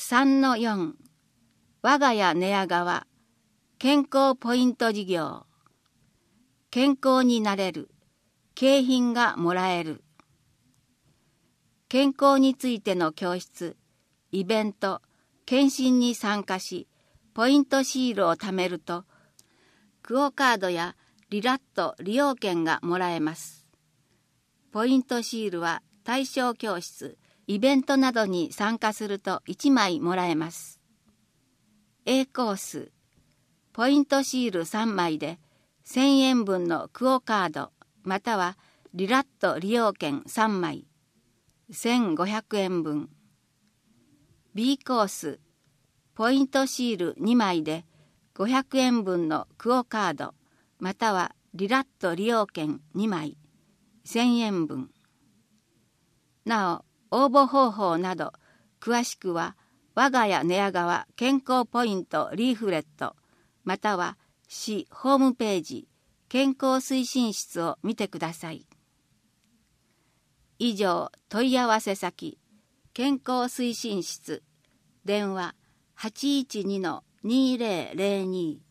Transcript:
3-4 我が家寝屋川健康ポイント事業。健康になれる。景品がもらえる。健康についての教室、イベント、検診に参加し、ポイントシールを貯めると、クオカードやリラット利用券がもらえます。ポイントシールは対象教室、イベントなどに参加すると1枚もらえます。A コース、ポイントシール3枚で1000円分のクオカードまたはリラット利用券3枚、1500円分。B コース、ポイントシール2枚で500円分のクオカードまたはリラット利用券2枚、1000円分。なお、応募方法など詳しくは我が家寝屋川健康ポイントリーフレットまたは市ホームページ健康推進室を見てください。以上、問い合わせ先健康推進室電話812-2002